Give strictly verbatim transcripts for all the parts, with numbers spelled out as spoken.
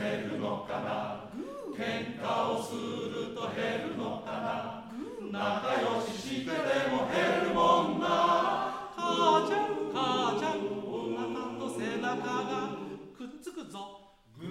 減るのかな、喧嘩をすると減るのかな、仲良ししてでも減るもんな。母ちゃん母ちゃん、お腹と背中がくっつくぞ。グー。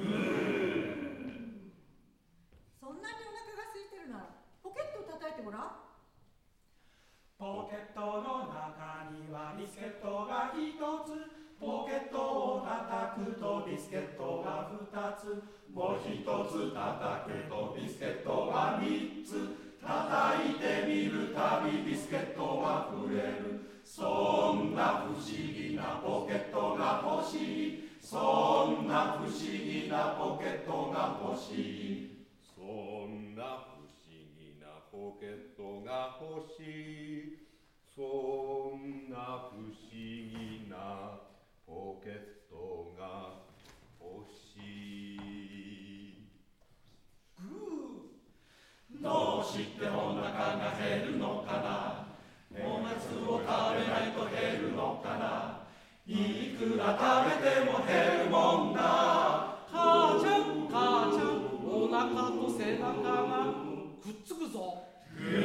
そんなにお腹が空いてるならポケットを叩いてごらん。 ポケットの中にはビスケットが一つ、ポケットを叩くとビスケットが二つ、もう一つ叩くとビスケットが三つ、叩いてみるたびビスケットは増える。そんな不思議なポケットが欲しい、そんな不思議なポケットが欲しい、 そんな不思議なポケットが欲しい、そんな不思議なポケットが欲しい。 グー。どうしてお腹が減るのかな、おやつを食べないと減るのかな、いくら食べても減るもんな。母ちゃん母ちゃん、お腹と背中がくっつくぞ。 うるさい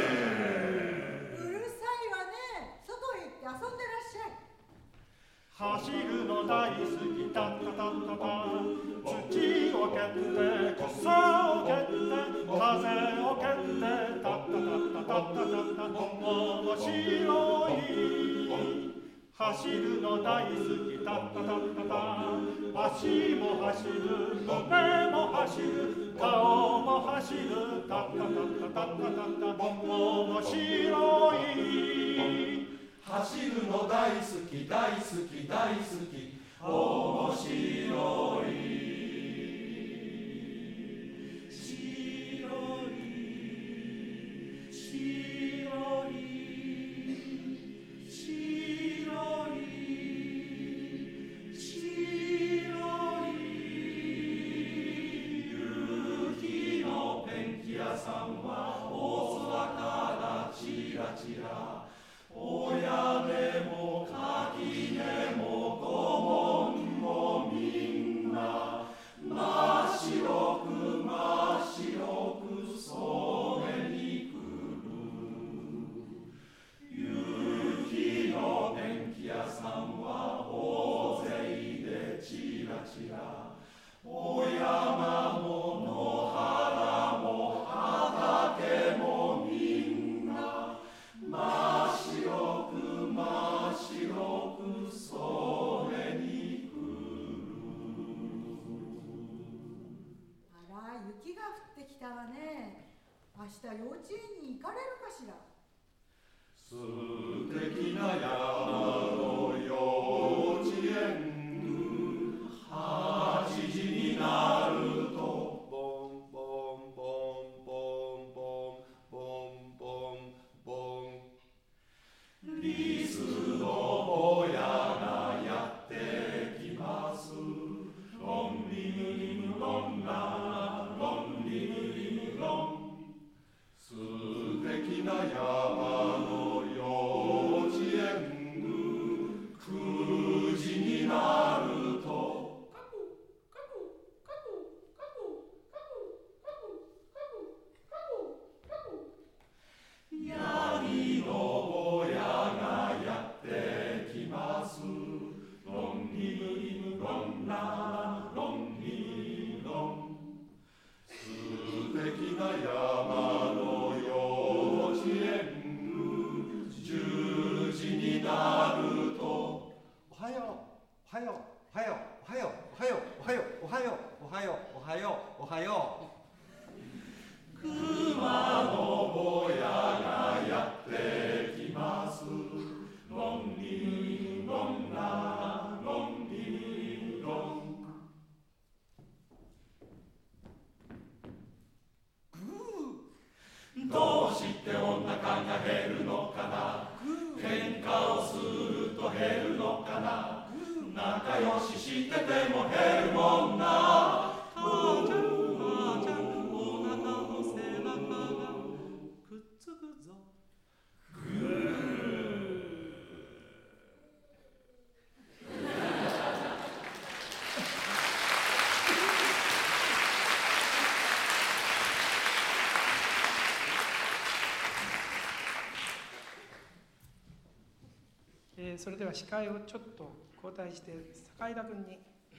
わね。外へ行って遊んでらっしゃい。 走るの大好き、タッタタッタタ、土を蹴って草を蹴って風を蹴ってタッタタッタタッタタッタ、面白い。走るの大好き、タッタタッタタ、足も走る、目も走る、顔も走る、タッタタッタタッタタッタ、面白い。走るの大好き大好き大好き、面白い。白い白い白い白い、夕日のペンキ屋さんは大空からチラチラ、お屋根も垣根もご門もみんな真っ白く真っ白く染めに来る。夕日のペンキ屋さんは大勢でチラチラ、お山も野原も畑もみんな真っ白く真っ白く染めに来る。 あら、雪が降ってきたわね。明日幼稚園に行かれるかしら。 素敵な山の幼稚園、はちじになるとボンボンボンボンボンボンボンボン、 リスの親がやってきます。ロンリムリムロンラロンリムリムロン、素敵な山の幼稚園、くじになるとカクカクカクカクカクカクカクカク、ヤギの親がやってきます。ロンリムリムロンラロンリロン、素敵な山の幼稚園、じゅうじになるとおはようおはようおはようおはようおはようおはようおはようおはようおはようおはよう。 熊の親がやってきます。ロンリロンラロンリロン、グー。どうしてお腹が減るのかな、喧嘩をすると減るのかな、仲良ししてても減るもんな。母ちゃん母ちゃん、お腹の背中がくっつくぞ。グー。 それでは司会をちょっと交代して坂井田君に。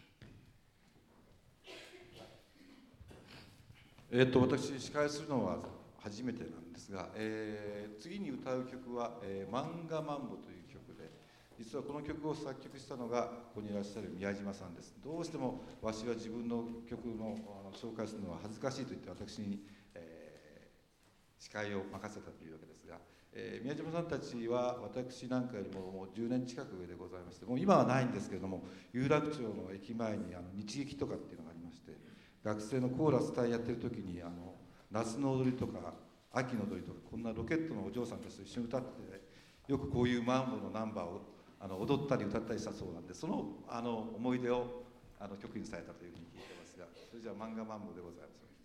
えー、と私司会するのは初めてなんですが、えー、次に歌う曲は、えー「漫画マンボ」という曲で、実はこの曲を作曲したのがここにいらっしゃる宮島さんです。どうしてもわしは自分の曲のあの紹介するのは恥ずかしいと言って私に、えー、司会を任せたというわけですが、えー、宮島さんたちは私なんかよりももうじゅうねん近く上でございまして、もう今はないんですけれども、有楽町の駅前にあの日劇とかっていうのがありまして、学生のコーラス隊やってる時にあの夏の踊りとか秋の踊りとか、こんなロケットのお嬢さんたちと一緒に歌って、よくこういうマンボのナンバーをあの踊ったり歌ったりしたそうなんで、そのあの思い出をあの曲にされたというふうに聞いてますが、それじゃあ漫画マンボでございます。